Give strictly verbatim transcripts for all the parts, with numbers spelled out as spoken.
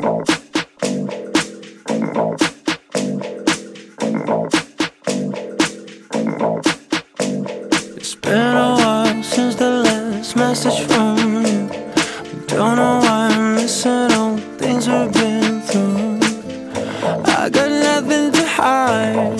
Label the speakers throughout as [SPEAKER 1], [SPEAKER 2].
[SPEAKER 1] It's been a while since the last message from you. Don't know why I'm missing all the things we've been through. I got nothing to hide.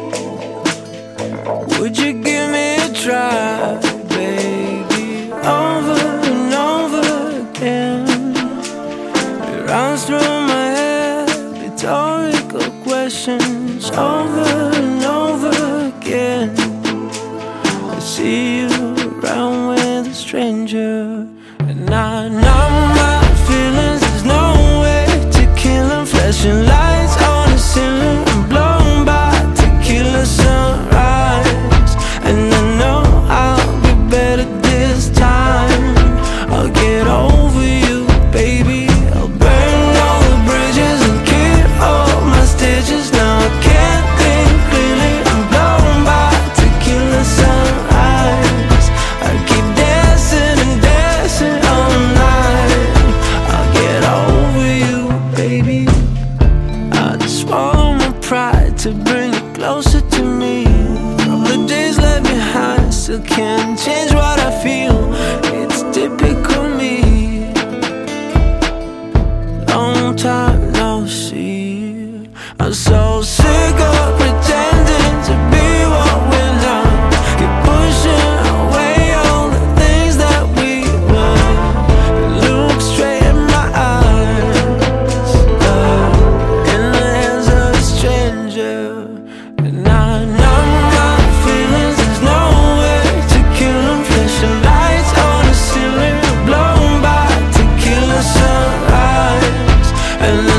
[SPEAKER 1] Would you give me a try, baby? Over and over again, it runs through my head, rhetorical questions. Over and over again, I see you around with a stranger, and I numb my feelings. There's no way to kill them. Flashing lights on the ceiling, I'm blown by tequila sunrise, and I know I'll be better this time. I'll get over you, baby. I'll burn all the bridges and keep all my stitches. Now I can't think clearly, I'm blown by tequila sunrise. I keep dancing and dancing all night. I'll get over you, baby. I just swallow my pride to bring you closer to me. All the days left behind, still can't change what I feel. It's typical me. Long time no see. I'm so sick of pretending to be what we're not. Keep pushing away all the things that we were. Look straight in my eyes, uh, in the hands of a stranger, and I numb my feelings. There's no way to kill them. Flashing lights on the ceiling, blown by tequila sunrise, and